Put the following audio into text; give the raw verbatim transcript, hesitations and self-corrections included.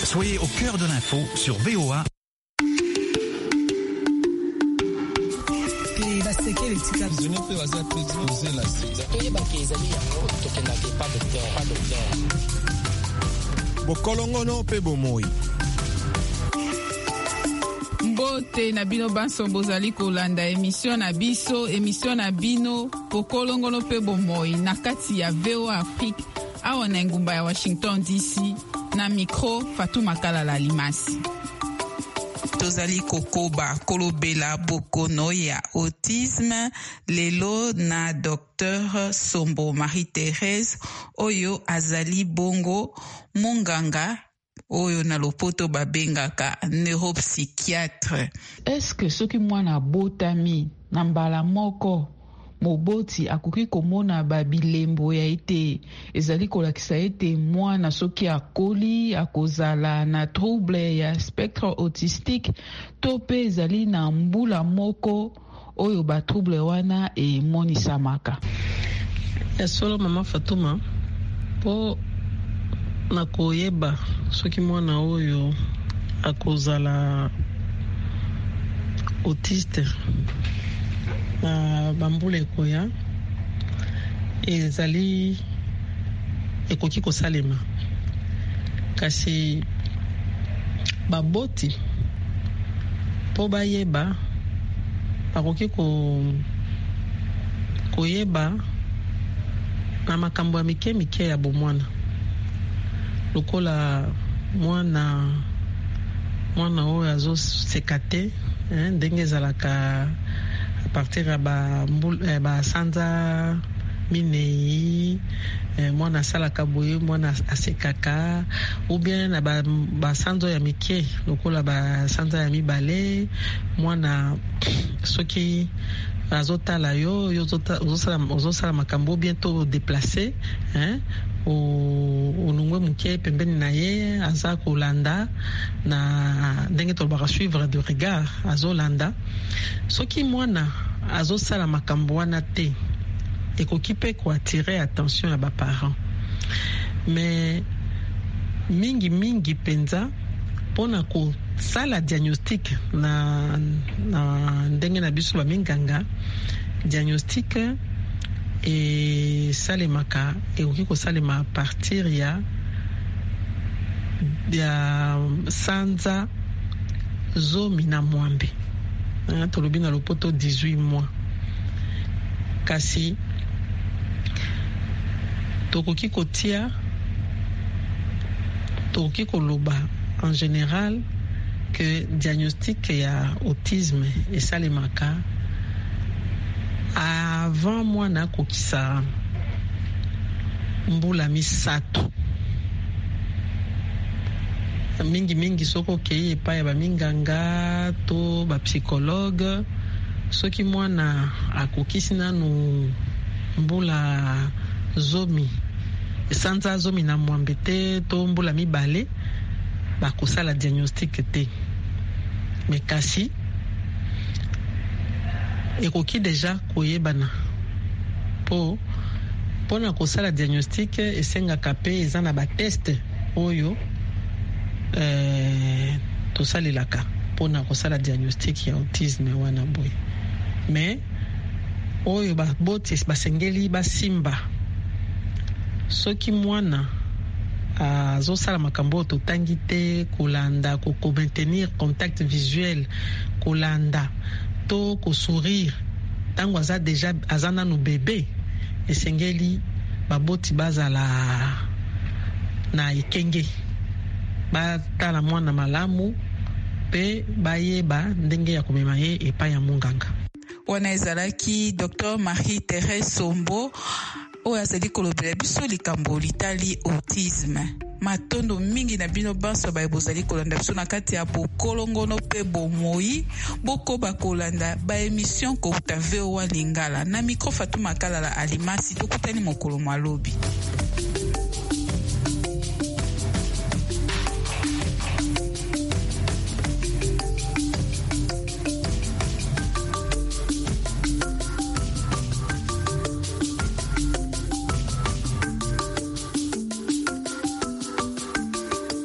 Soyez au cœur de l'info sur V O A. Bokolongono pe bomoi. Mbote na bino banso bozali kolanda émission na biso émission na bino bokolongono pe bomoi na kati ya V O A Afrique awa na ngumba ya Washington D C na micro Fatou Makala la Limasi. Tozali kokoba kolobela bokono ya autisme lelo na Docteur Sombo Marie-Thérèse oyo azali bongo monganga oyo na lopoto babengaka neuropsychiatre. Est-ce que soki mwana botami na mbala moko moboti akoki komona babilembo ya ete ezali kolakisa ete mwana soki akoli akozala na trouble ya spectre autistique to pe ezali na mbula moko oyo ba trouble wana emonisamaka? Ya solo mama Fatuma po na koyeba soki mwana oyo akozala autiste na bambula ekoya ezali ekoki kosalema kasi baboti po bayeba bakoki ko koyeba na makambo ya mike mike ya bomwana lokola mwana mwana oyo azoseka te ndenge ezalaka a partir ya basanza minei mwana asalaka boye mwana asekaka ou bien na basanza ya mike lokola basanza ya mibale mwana soki azotala yo ozosala makambo bientôt déplacé onungwe muke pembeni na ye aza kolanda na ndenge tolobaka suivre de regard azolanda soki mwana azosala makambo wana te ekoki pe koatire attention ya baparent mais mingi mingi penza mpona kosala diagnostic na, na ndenge na biso baminganga diagnostic esalemaka ekoki kosalema a partir ya ya sanza zomi na mwambe tolobi na lopoto dix-huit mois kasi tokoki kotia tokoki koloba en général que diagnostic ya autisme esalemaka avant mwana akokisa mbula misato mingi mingi soko okei epai ya baminganga to bapsychologue soki mwana akokisi nanu mbula zomi sanza zomi na mwambe te to mbula mibale bakosala diagnostic te mais kasi ekoki deja koyebana po mpona kosala diagnostic esengaka pe eza na bateste oyo eh, tosalelaka mpona kosala diagnostic ya autisme wana boye mais oyo baboti basengeli basimba soki mwana azosala makambo totangi te kolanda ko maintenir contact visuel kolanda to ko sourire tango aza deja aza nanu bebe esengeli baboti bazala na ekenge batala mwana malamu pe bayeba ndenge ya komema ye epai ya munganga. Wana ezalaki Docteur Marie-Thérèse Sombo oyo azali kolobela biso likambo litali autisme. Matondo mingi na bino banso baye bozali kolanda biso na kati ya bokolongono pe bomoi boko bakolanda ba émission ko ta V O A Lingala na micro Fatou Makala la Alimasi tokutani mokolo malobi.